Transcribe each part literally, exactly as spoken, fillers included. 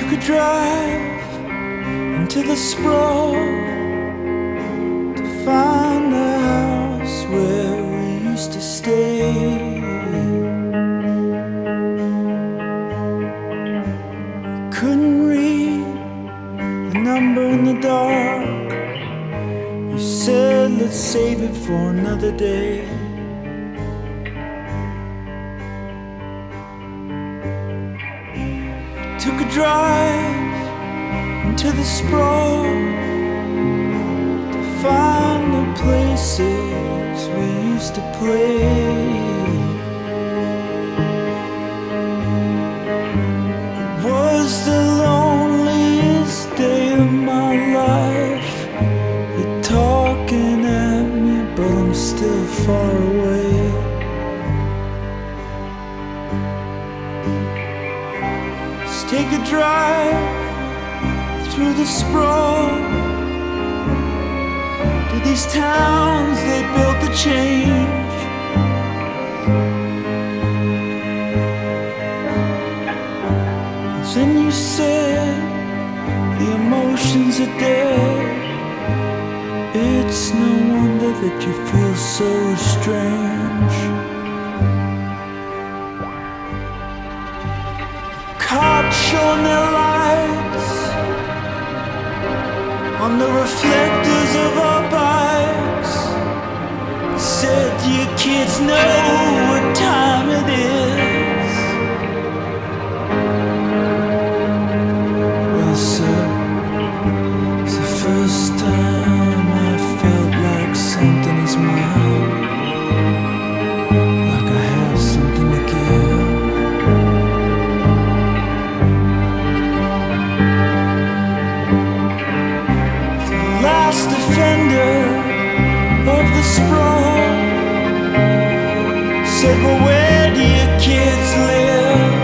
Took a drive into the sprawl to find the house where we used to stay. Couldn't read the number in the dark. You said let's save it for another day. Took a drive into the sprawl to find the places we used to play. It was the loneliest day of my life. You're talking at me, but I'm still far away. Take a drive through the sprawl to these towns they built to change. Then you said the emotions are dead. It's no wonder that you feel so strange. Cops shone their lights on the reflectors of our bikes. Said, do you kids know what time it is? Well, sir, it's the first time I felt like something is mine, like I have something to give. Defender of the sprawl said, well, where do your kids live?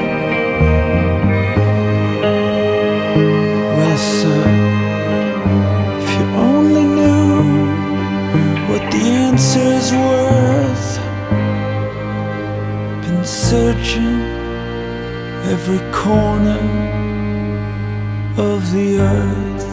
Well, sir, if you only knew what the answer's worth. Been searching every corner of the earth.